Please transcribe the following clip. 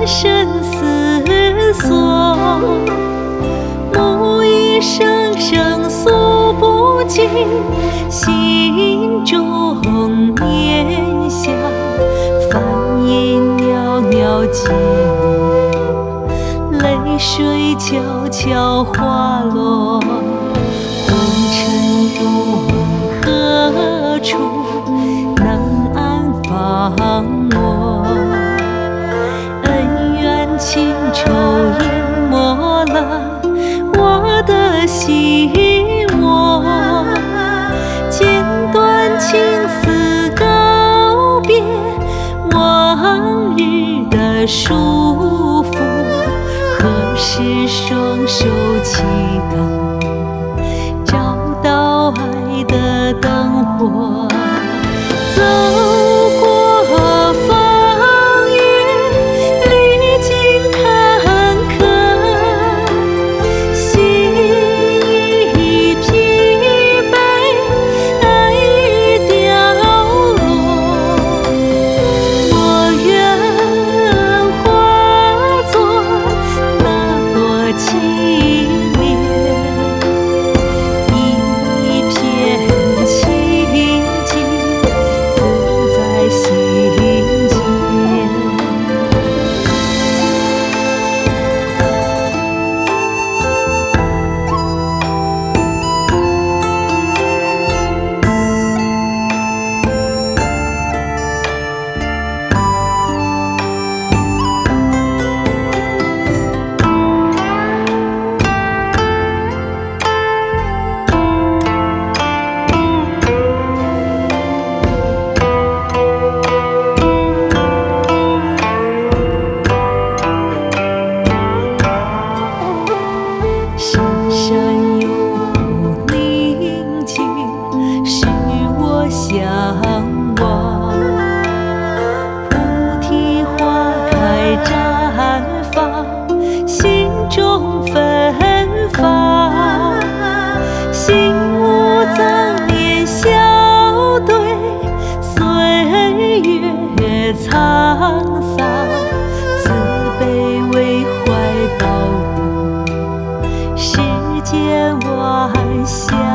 深思索，木已声声诉不尽心中念想，梵音袅袅经过，泪水悄悄滑落。红尘如梦，何处能安放我？恩怨情仇淹没了我的心窝，剪断情丝告别往日的束缚，何时双手祈祷，找到爱的灯火？走过风雨，历经坎坷，心已疲惫，爱已凋落。我愿化作那朵青莲，一片清净自在心间。深山有古宁静，使我向往。菩提花开绽放，心中芬芳。心无脏脸笑对，岁月沧桑。慈悲为怀抱我，世间万象。